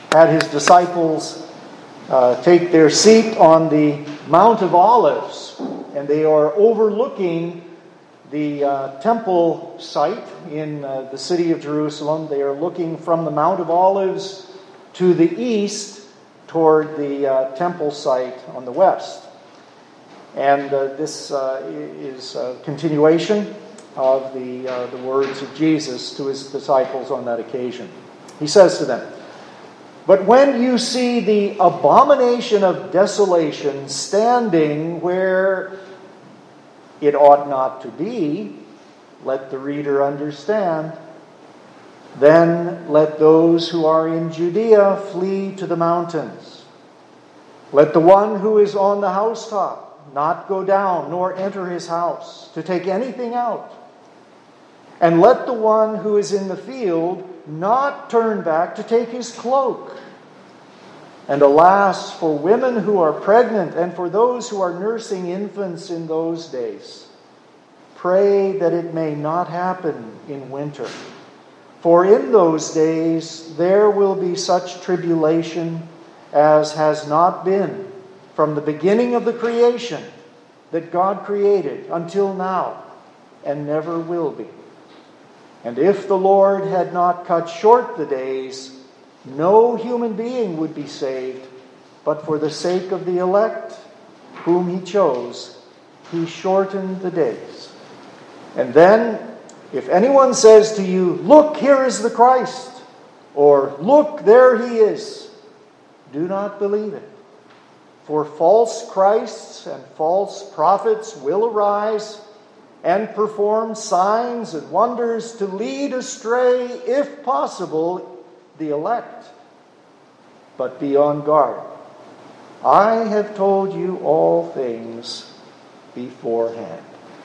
had his disciples take their seat on the Mount of Olives, and they are overlooking the temple site in the city of Jerusalem. They are looking from the Mount of Olives to the east toward the temple site on the west. And this is a continuation of the words of Jesus to his disciples on that occasion. He says to them, "But when you see the abomination of desolation standing where it ought not to be," let the reader understand, "then let those who are in Judea flee to the mountains. Let the one who is on the housetop not go down, nor enter his house to take anything out. And let the one who is in the field not turn back to take his cloak. And alas, for women who are pregnant and for those who are nursing infants in those days. Pray that it may not happen in winter. For in those days there will be such tribulation as has not been from the beginning of the creation that God created until now, and never will be. And if the Lord had not cut short the days, no human being would be saved, but for the sake of the elect, whom he chose, he shortened the days. And then, if anyone says to you, 'Look, here is the Christ,' or 'Look, there he is,' do not believe it. For false Christs and false prophets will arise and perform signs and wonders to lead astray, if possible, the elect. But be on guard. I have told you all things beforehand."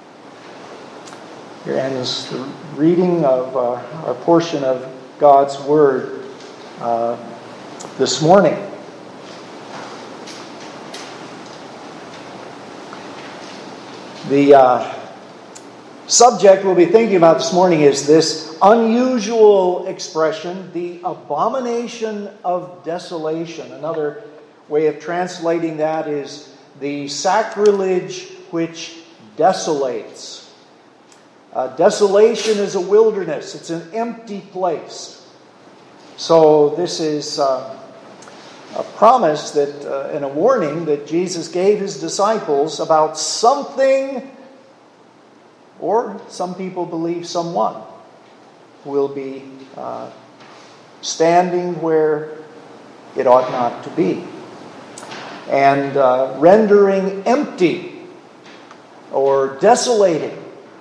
Here ends the reading of our portion of God's Word this morning. The subject we'll be thinking about this morning is this unusual expression, the abomination of desolation. Another way of translating that is the sacrilege which desolates. Desolation is a wilderness. It's an empty place. So this is a promise that and a warning that Jesus gave his disciples about something, or some people believe someone, will be standing where it ought not to be, and rendering empty or desolating.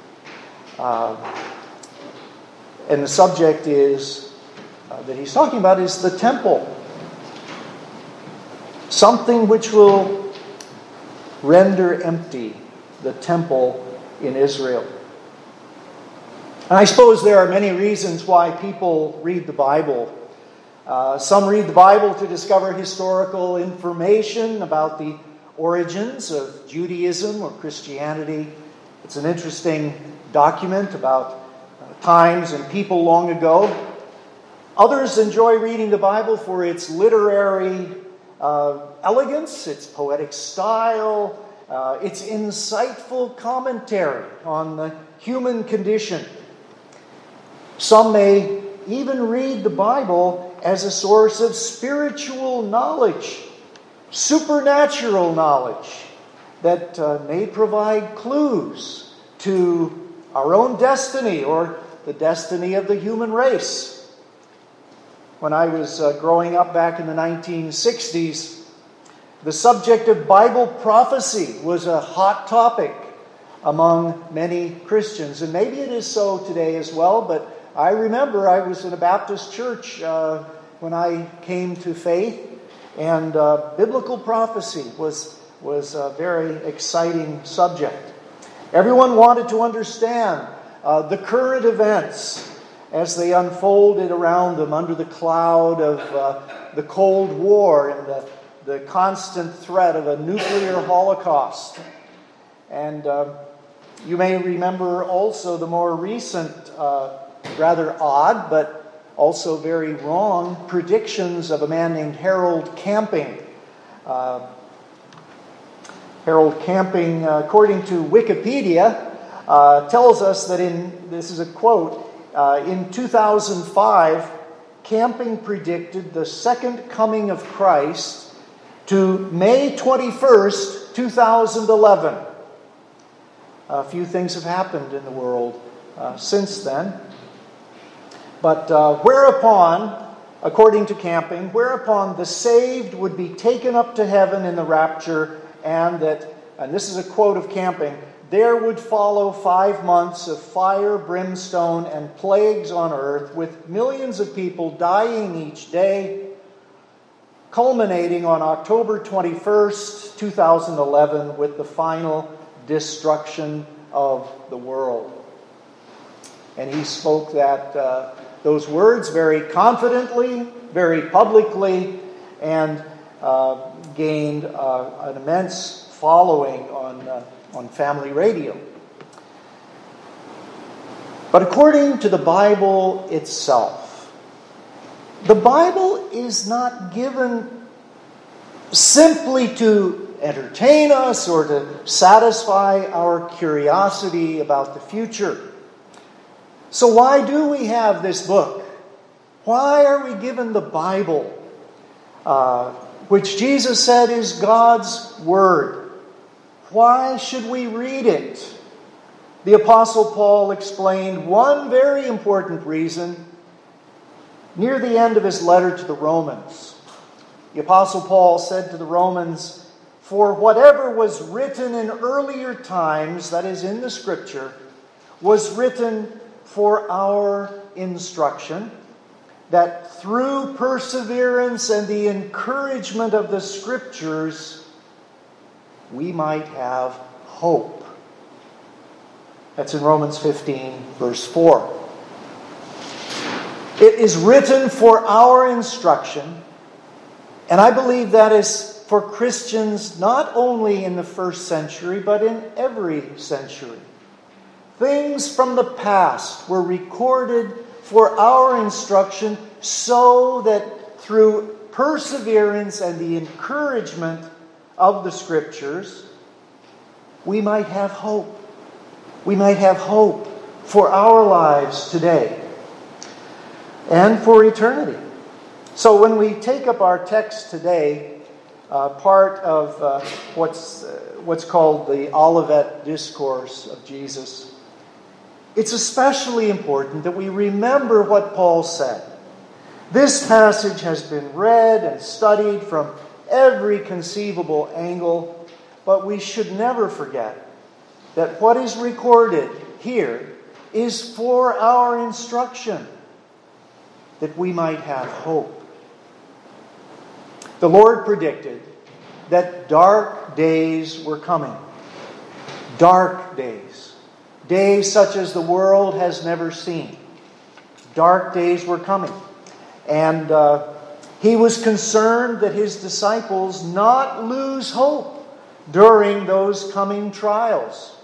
And the subject is that he's talking about is the temple. Something which will render empty the temple in Israel. And I suppose there are many reasons why people read the Bible. Some read the Bible to discover historical information about the origins of Judaism or Christianity. It's an interesting document about times and people long ago. Others enjoy reading the Bible for its literary elegance, its poetic style, its insightful commentary on the human condition. Some may even read the Bible as a source of spiritual knowledge, supernatural knowledge that may provide clues to our own destiny or the destiny of the human race. When I was growing up back in the 1960s, the subject of Bible prophecy was a hot topic among many Christians. And maybe it is so today as well, but I remember I was in a Baptist church when I came to faith, and biblical prophecy was a very exciting subject. Everyone wanted to understand the current events as they unfolded around them under the cloud of the Cold War and the constant threat of a nuclear holocaust. And you may remember also the more recent, rather odd but also very wrong predictions of a man named Harold Camping. Harold Camping, according to Wikipedia, tells us that this is a quote, in 2005, Camping predicted the second coming of Christ to May 21st, 2011. A few things have happened in the world since then. But whereupon, according to Camping, whereupon the saved would be taken up to heaven in the rapture, and this is a quote of Camping, there would follow 5 months of fire, brimstone, and plagues on earth, with millions of people dying each day, culminating on October 21st, 2011, with the final destruction of the world. And he spoke those words very confidently, very publicly, and gained an immense following on family radio. But according to the Bible itself, the Bible is not given simply to entertain us or to satisfy our curiosity about the future. So why do we have this book? Why are we given the Bible, which Jesus said is God's Word? Why should we read it? The Apostle Paul explained one very important reason near the end of his letter to the Romans. The Apostle Paul said to the Romans, "For whatever was written in earlier times, that is in the Scripture, was written for our instruction, that through perseverance and the encouragement of the Scriptures, we might have hope." That's in Romans 15, verse 4. It is written for our instruction, and I believe that is for Christians not only in the first century, but in every century. Things from the past were recorded for our instruction so that through perseverance and the encouragement of the Scriptures, we might have hope. We might have hope for our lives today and for eternity. So when we take up our text today, part of what's called the Olivet Discourse of Jesus, it's especially important that we remember what Paul said. This passage has been read and studied from every conceivable angle, but we should never forget that what is recorded here is for our instruction, that we might have hope. The Lord predicted that dark days were coming. Dark days. Days such as the world has never seen. Dark days were coming. And he was concerned that his disciples not lose hope during those coming trials.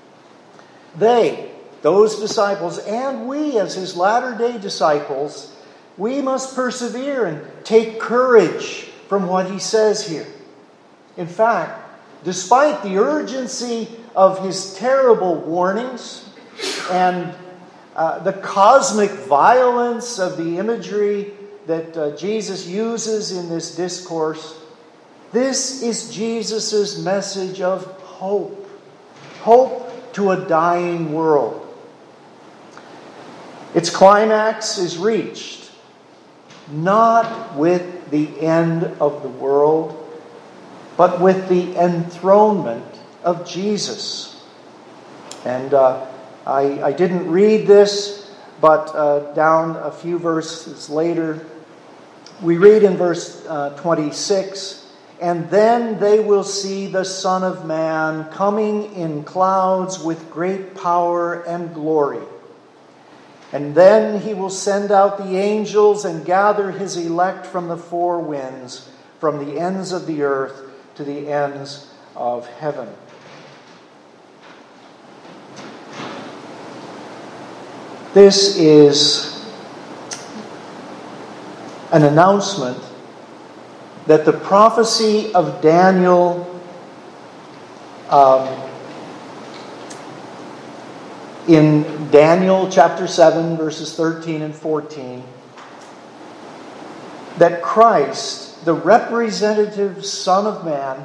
Those disciples, and we as his latter-day disciples, we must persevere and take courage from what he says here. In fact, despite the urgency of his terrible warnings and the cosmic violence of the imagery that Jesus uses in this discourse, this is Jesus' message of hope. Hope to a dying world. Its climax is reached not with the end of the world, but with the enthronement of Jesus. And I didn't read this, but down a few verses later, we read in verse 26, "And then they will see the Son of Man coming in clouds with great power and glory. And then he will send out the angels and gather his elect from the four winds, from the ends of the earth to the ends of heaven." This is an announcement that the prophecy of Daniel in Daniel chapter 7, verses 13 and 14, that Christ, the representative Son of Man,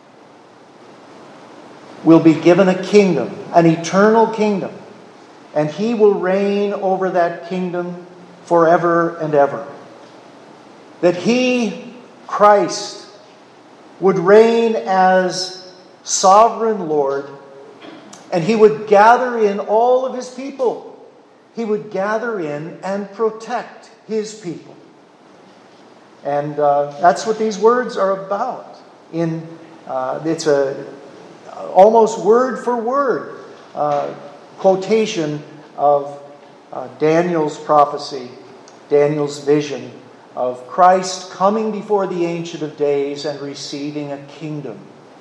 will be given a kingdom, an eternal kingdom, and He will reign over that kingdom forever and ever. That He, Christ, would reign as sovereign Lord, and He would gather in all of His people. He would gather in and protect His people. And that's what these words are about. It's a almost word for word quotation of Daniel's prophecy, Daniel's vision of Christ coming before the Ancient of Days and receiving a kingdom.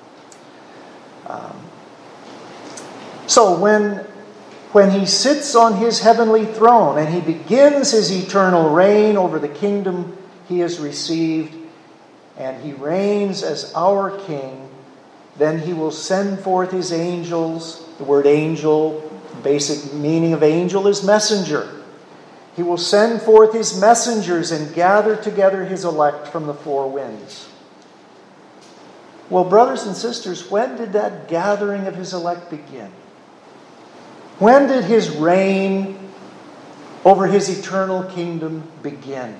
So when He sits on His heavenly throne and He begins His eternal reign over the kingdom He has received, and He reigns as our King, then He will send forth His angels. The word angel, the basic meaning of angel is messenger. He will send forth His messengers and gather together His elect from the four winds. Well, brothers and sisters, when did that gathering of His elect begin? When did His reign over His eternal kingdom begin?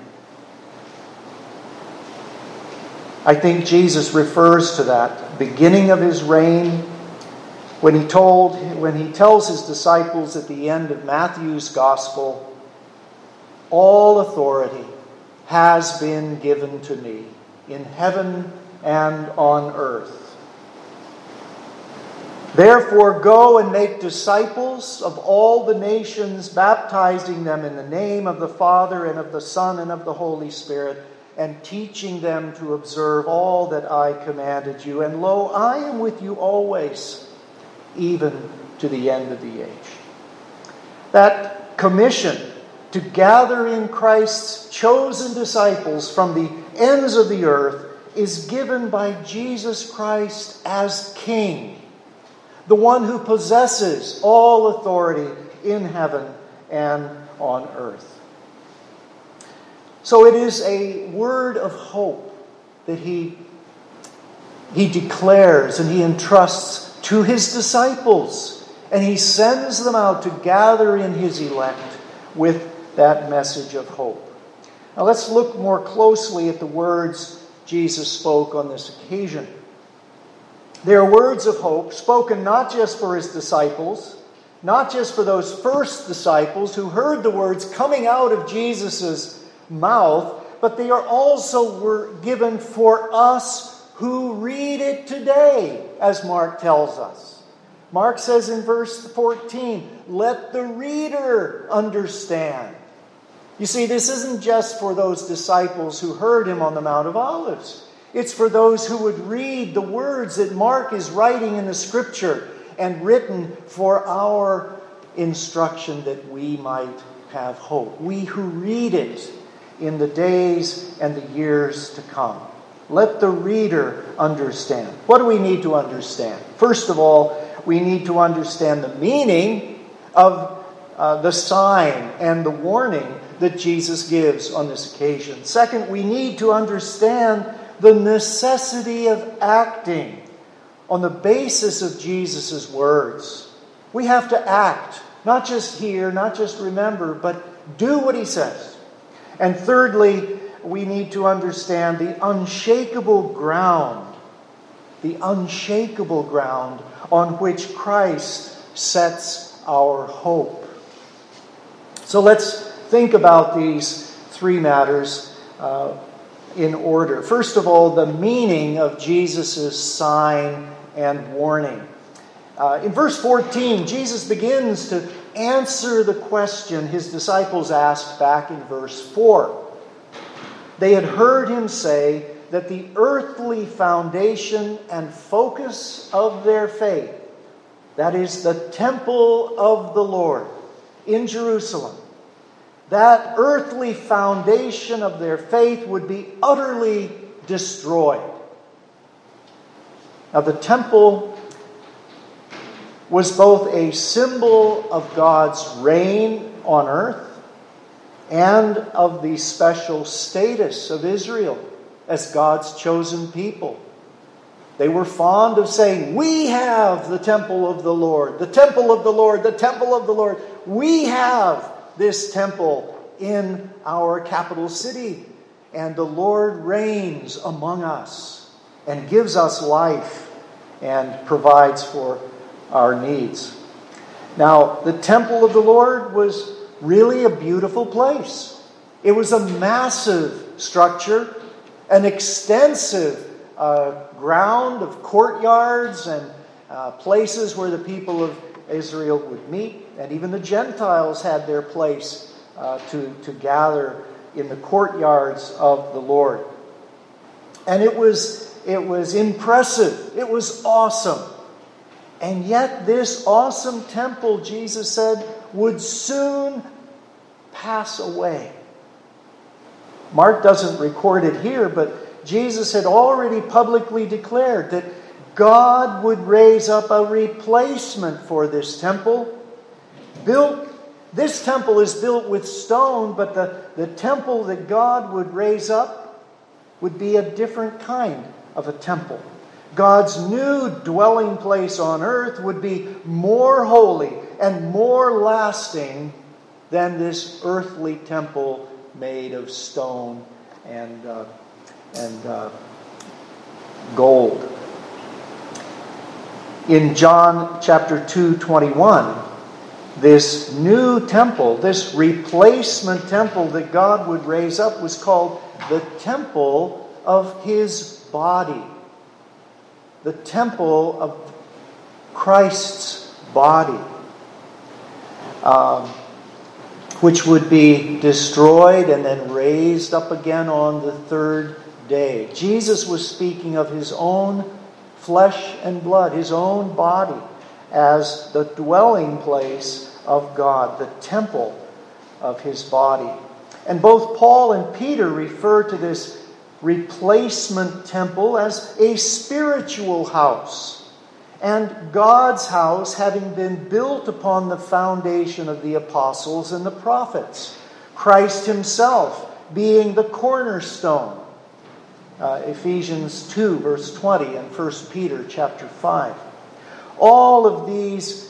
I think Jesus refers to that beginning of His reign when He tells His disciples at the end of Matthew's Gospel, "All authority has been given to me in heaven and on earth. Therefore go and make disciples of all the nations, baptizing them in the name of the Father and of the Son and of the Holy Spirit, and teaching them to observe all that I commanded you. And lo, I am with you always, even to the end of the age." That commission to gather in Christ's chosen disciples from the ends of the earth is given by Jesus Christ as King, the one who possesses all authority in heaven and on earth. So it is a word of hope that He declares and He entrusts to His disciples. And He sends them out to gather in His elect with that message of hope. Now let's look more closely at the words Jesus spoke on this occasion. They are words of hope spoken not just for His disciples, not just for those first disciples who heard the words coming out of Jesus' mouth, but they are also given for us who read it today, as Mark tells us. Mark says in verse 14, "Let the reader understand." You see, this isn't just for those disciples who heard Him on the Mount of Olives. It's for those who would read the words that Mark is writing in the Scripture and written for our instruction that we might have hope. We who read it in the days and the years to come. Let the reader understand. What do we need to understand? First of all, we need to understand the meaning of the sign and the warning that Jesus gives on this occasion. Second, we need to understand the necessity of acting on the basis of Jesus' words. We have to act, not just hear, not just remember, but do what He says. And thirdly, we need to understand the unshakable ground on which Christ sets our hope. So let's think about these three matters in order. First of all, the meaning of Jesus' sign and warning. In verse 14, Jesus begins to answer the question His disciples asked back in verse 4. They had heard Him say that the earthly foundation and focus of their faith, that is the temple of the Lord in Jerusalem, that earthly foundation of their faith would be utterly destroyed. Now, the temple was both a symbol of God's reign on earth and of the special status of Israel as God's chosen people. They were fond of saying, "We have the temple of the Lord, the temple of the Lord, the temple of the Lord. We have this temple in our capital city, and the Lord reigns among us and gives us life and provides for our needs." Now, the temple of the Lord was really a beautiful place. It was a massive structure, an extensive ground of courtyards and places where the people of Israel would meet, and even the Gentiles had their place to gather in the courtyards of the Lord. And it was impressive. It was awesome. And yet this awesome temple, Jesus said, would soon pass away. Mark doesn't record it here, but Jesus had already publicly declared that God would raise up a replacement for this temple. This temple is built with stone, but the temple that God would raise up would be a different kind of a temple. God's new dwelling place on earth would be more holy and more lasting than this earthly temple made of stone and gold. In John chapter 2:21, this new temple, this replacement temple that God would raise up was called the temple of His body. The temple of Christ's body, which would be destroyed and then raised up again on the third day. Jesus was speaking of His own flesh and blood, His own body, as the dwelling place of God, the temple of His body. And both Paul and Peter refer to this replacement temple as a spiritual house, and God's house having been built upon the foundation of the apostles and the prophets, Christ Himself being the cornerstone. Ephesians 2 verse 20 and 1 Peter chapter 5. All of these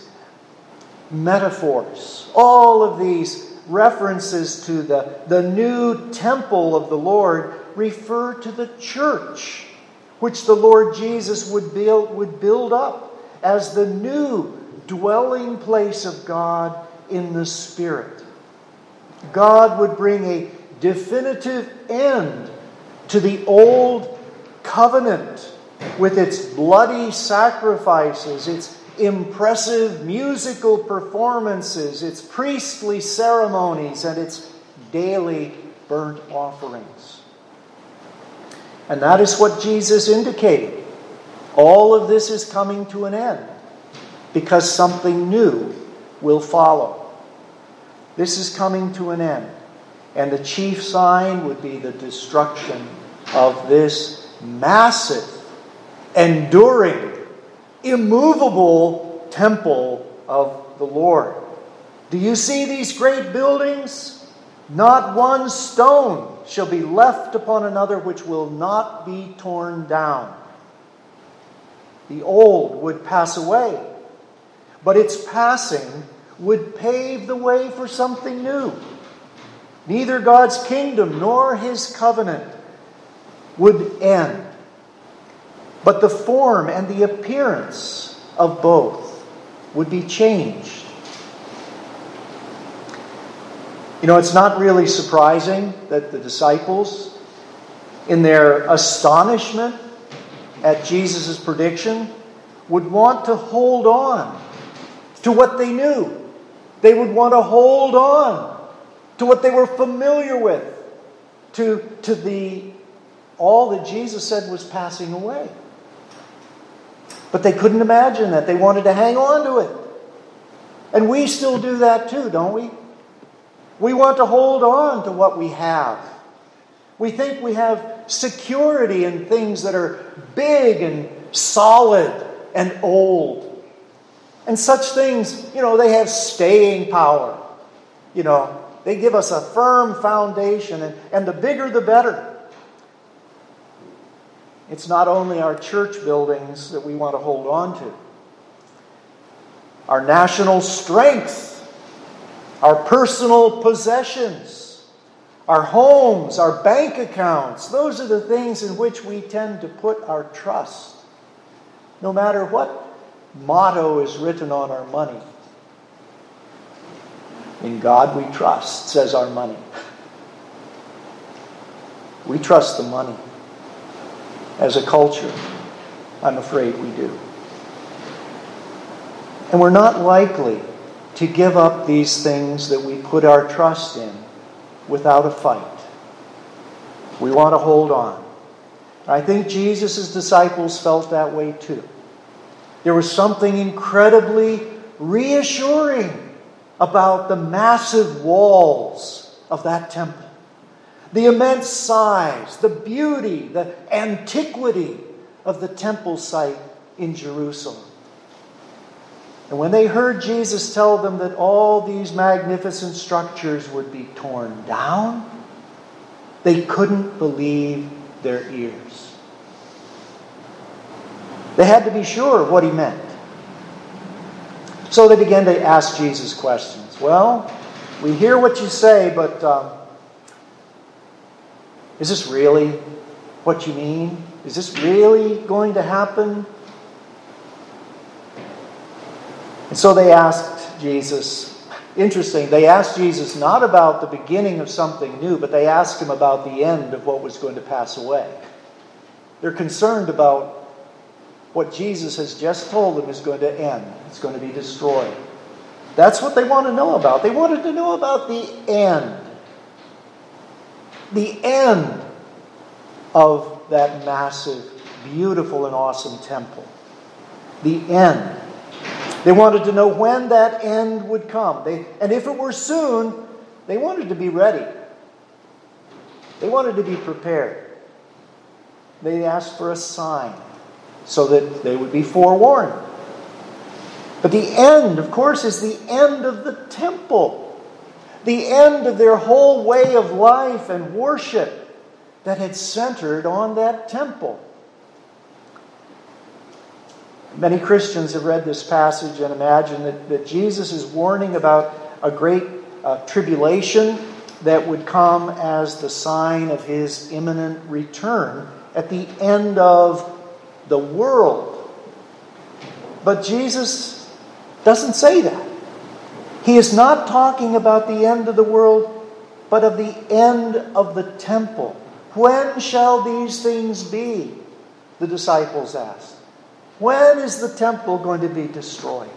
metaphors, all of these references to the new temple of the Lord refer to the church, which the Lord Jesus would build up as the new dwelling place of God in the Spirit. God would bring a definitive end to the old covenant with its bloody sacrifices, its impressive musical performances, its priestly ceremonies, and its daily burnt offerings. And that is what Jesus indicated. All of this is coming to an end because something new will follow. This is coming to an end. And the chief sign would be the destruction of this massive, enduring, immovable temple of the Lord. Do you see these great buildings? Not one stone shall be left upon another which will not be torn down. The old would pass away, but its passing would pave the way for something new. Neither God's kingdom nor His covenant would end, but the form and the appearance of both would be changed. You know, it's not really surprising that the disciples, in their astonishment at Jesus' prediction, would want to hold on to what they knew. They would want to hold on to what they were familiar with, to all that Jesus said was passing away. But they couldn't imagine that. They wanted to hang on to it. And we still do that too, don't we? We want to hold on to what we have. We think we have security in things that are big and solid and old. And such things, they have staying power. They give us a firm foundation, and the bigger the better. It's not only our church buildings that we want to hold on to. Our national strength, our personal possessions, our homes, our bank accounts, those are the things in which we tend to put our trust. No matter what motto is written on our money. In God we trust, says our money. We trust the money. As a culture, I'm afraid we do. And we're not likely to give up these things that we put our trust in without a fight. We want to hold on. I think Jesus' disciples felt that way too. There was something incredibly reassuring about the massive walls of that temple. The immense size, the beauty, the antiquity of the temple site in Jerusalem. And when they heard Jesus tell them that all these magnificent structures would be torn down, they couldn't believe their ears. They had to be sure of what he meant. So they began to ask Jesus questions. Well, we hear what you say, but is this really what you mean? Is this really going to happen? And so they asked Jesus, interesting, they asked Jesus not about the beginning of something new, but they asked him about the end of what was going to pass away. They're concerned about what Jesus has just told them is going to end. It's going to be destroyed. That's what they want to know about. They wanted to know about the end. The end of that massive, beautiful, and awesome temple. The end. They wanted to know when that end would come. And if it were soon, they wanted to be ready. They wanted to be prepared. They asked for a sign so that they would be forewarned. But the end, of course, is the end of the temple. The end of their whole way of life and worship that had centered on that temple. Many Christians have read this passage and imagine that Jesus is warning about a great tribulation that would come as the sign of his imminent return at the end of the world. But Jesus doesn't say that. He is not talking about the end of the world, but of the end of the temple. When shall these things be? The disciples asked. When is the temple going to be destroyed?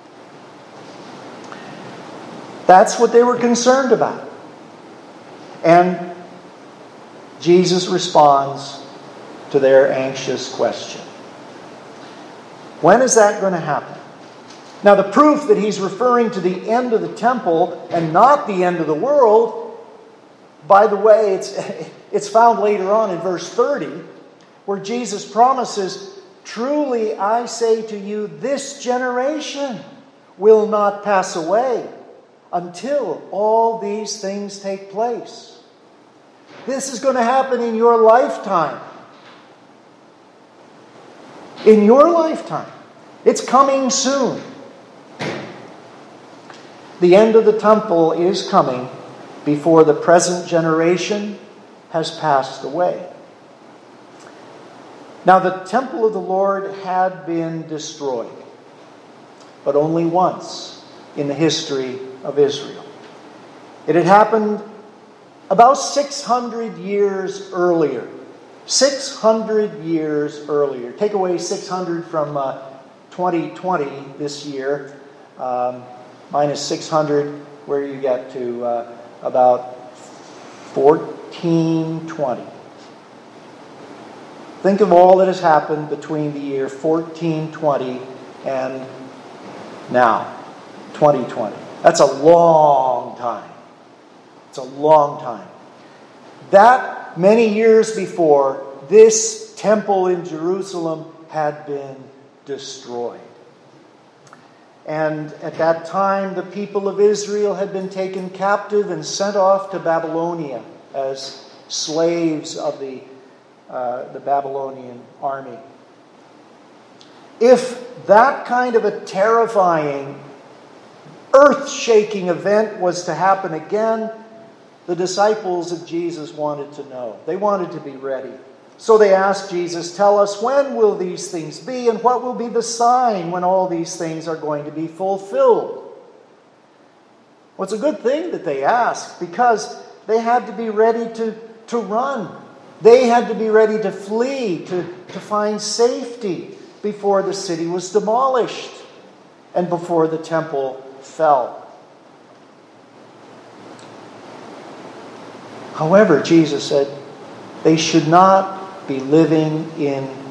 That's what they were concerned about. And Jesus responds to their anxious question. When is that going to happen? Now, the proof that he's referring to the end of the temple and not the end of the world, by the way, it's found later on in verse 30, where Jesus promises, "Truly I say to you, this generation will not pass away until all these things take place." This is going to happen in your lifetime. In your lifetime. It's coming soon. The end of the temple is coming before the present generation has passed away. Now, the temple of the Lord had been destroyed, but only once in the history of Israel. It had happened about 600 years earlier. 600 years earlier. Take away 600 from 2020 this year, minus 600, where you get to about 1420. Think of all that has happened between the year 1420 and now, 2020. That's a long time. It's a long time. That many years before, this temple in Jerusalem had been destroyed. And at that time, the people of Israel had been taken captive and sent off to Babylonia as slaves of the Babylonian army. If that kind of a terrifying, earth-shaking event was to happen again, the disciples of Jesus wanted to know. They wanted to be ready. So they asked Jesus, "Tell us, when will these things be, and what will be the sign when all these things are going to be fulfilled?" Well, it's a good thing that they asked, because they had to be ready to run. They had to be ready to flee, to find safety before the city was demolished and before the temple fell. However, Jesus said they should not be living in